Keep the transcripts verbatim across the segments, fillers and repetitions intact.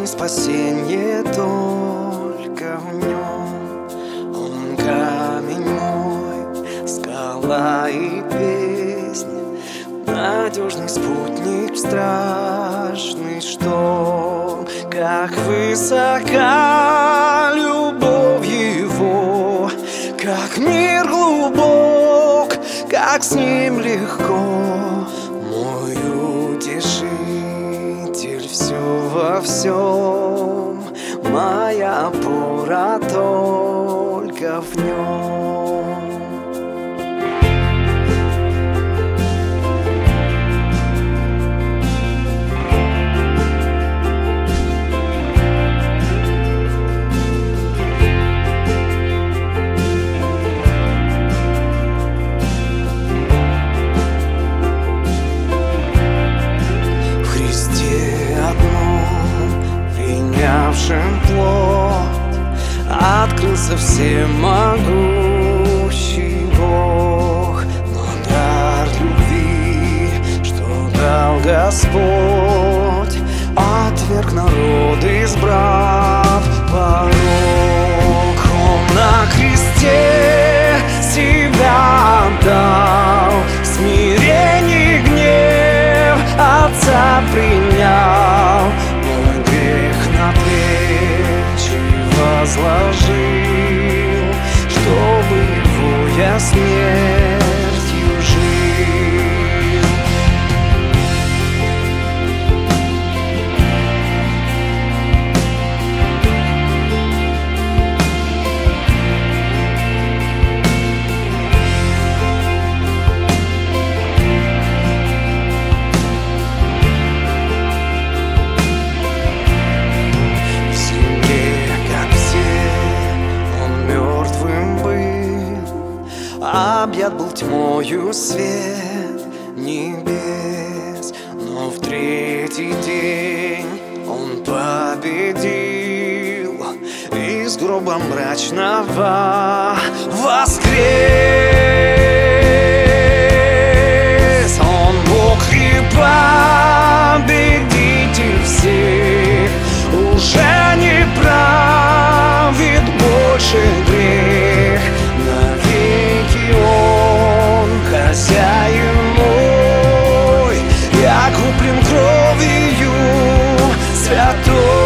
спасение только в нем. Он камень мой, скала и песня, надежный спутник в страшный шторм. Как высока любовь его, как мир глубок, как с ним легко. Мой утешитель все во всем, моя опора только в нем. Принявшим плоть открылся всемогущий Бог. Но дар любви, что дал Господь, отверг народ, избрав порок. Он на кресте себя отдал, в смирении гнев Отца принял. На плечи возложил, чтобы его я смертью жил. Объят был тьмою свет небес, но в третий день он победил, из гроба мрачного воскрес. Он Бог и победитель всех, уже не правит больше грех. Хозяин мой, я куплен кровью святой.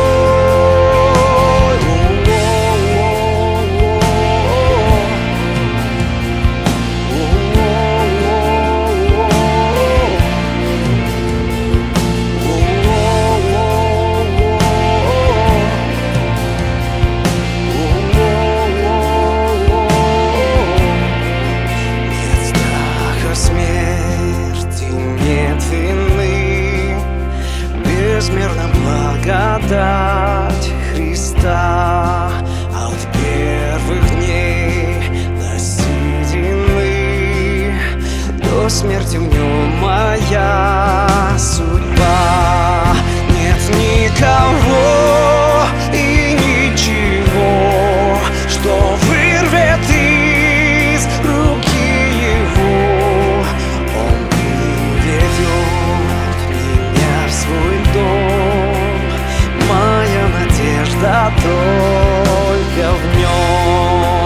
Безмерна благодать Христа, от первых дней насиденный до смерти в нем моя судьба. Нет никого и ничего, что вырвет из руки его. Он приведет меня в свой дом, моя надежда только в нем.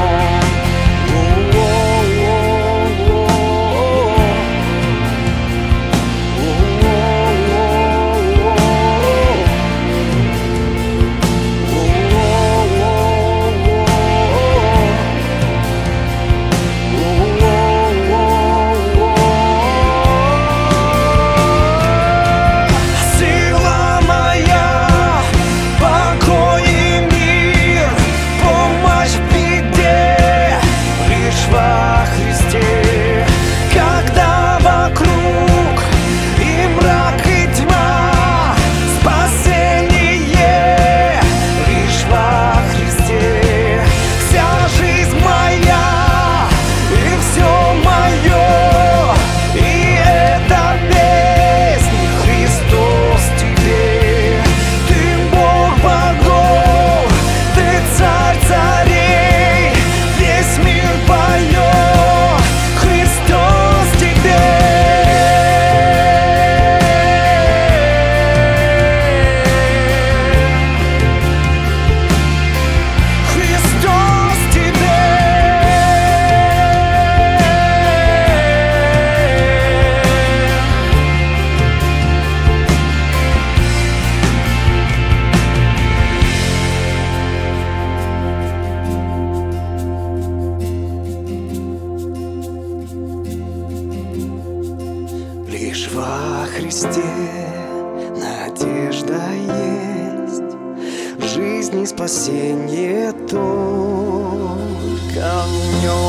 жизни спасение только в нем.